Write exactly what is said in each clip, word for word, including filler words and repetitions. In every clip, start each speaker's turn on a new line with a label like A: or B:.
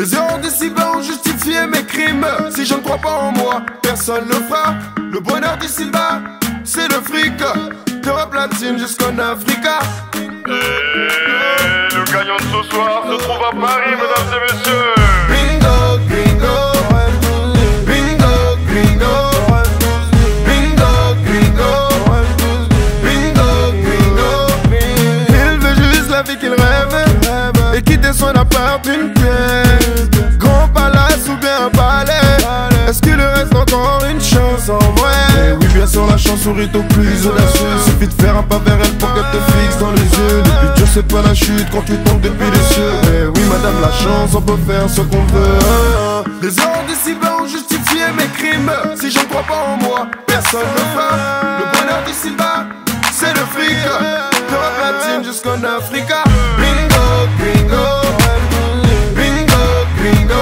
A: Les erreurs d'ici-bas ont justifié mes crimes. Si je ne crois pas en moi, personne ne le fera. Le bonheur d'ici-bas, c'est le fric. D'Europe latine jusqu'en Africa.
B: Et le gagnant de ce soir se trouve à Paris, mesdames et messieurs.
A: Bingo, bingo, bingo, bingo, bingo, bingo, bingo, bingo. Il veut juste la vie qu'il rêve et quitter son appart, une pièce, grand palace ou bien un palais. Est-ce qu'il lui reste encore une chance en vrai? Eh oui, bien sûr, la chance sourit au plus audacieux. Suffit de faire un pas vers elle pour qu'elle te fixe dans les yeux. Le but dur, c'est pas la chute quand tu tombes depuis les cieux. Eh oui, madame, la chance, on peut faire ce qu'on veut. Les erreurs d'ici-bas ont justifié mes crimes. Si je ne crois pas en moi, personne ne le fera. Le bonheur d'ici-bas, c'est le fric. D'Europe latine jusqu'en Africa. Bingo, bingo, bingo, bingo.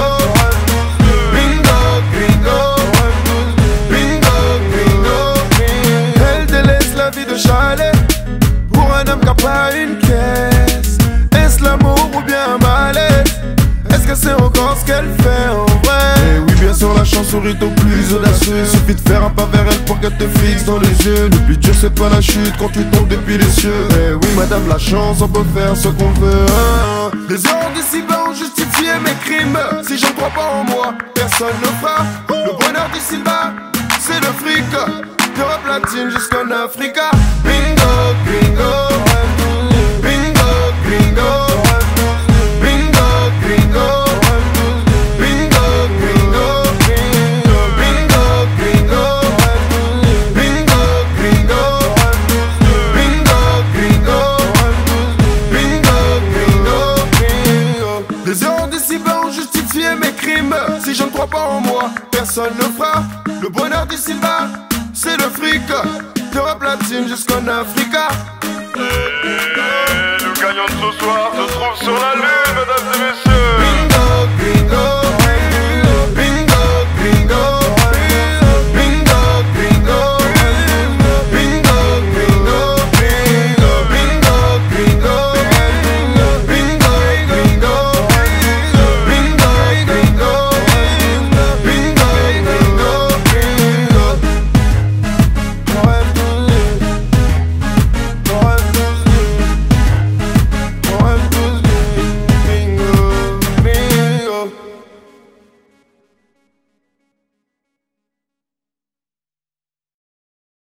A: Chalet pour un homme qui a pas une caisse. Est-ce l'amour ou bien un malaise? Est-ce que c'est encore ce qu'elle fait en vrai? Eh oui, bien sûr, la chance sourit au plus audacieux. Suffit de faire un pas vers elle pour qu'elle te fixe dans les yeux. Le but dur, c'est pas la chute quand tu tombes depuis les cieux. Eh oui, madame, la chance, on peut faire ce qu'on veut. Les erreurs d'ici-bas ont justifié mes crimes. Si je ne crois pas en moi, personne ne le fera. Le bonheur d'ici-bas, c'est le fric. D'Europe latine jusqu'en Africa. Bingo, bingo, bingo, bingo, bingo, bingo, bingo, bingo, bingo, bingo, bingo, bingo, bingo, bingo, bingo, bingo. Les erreurs d'ici-bas ont justifié mes crimes. Si je ne crois pas en moi, personne ne le fera. Le bonheur d'ici-bas, c'est le fric, d'Europe latine jusqu'en Africa.
B: Et le gagnant de ce soir se trouve sur la lune, mesdames et messieurs.
A: Bingo, bingo.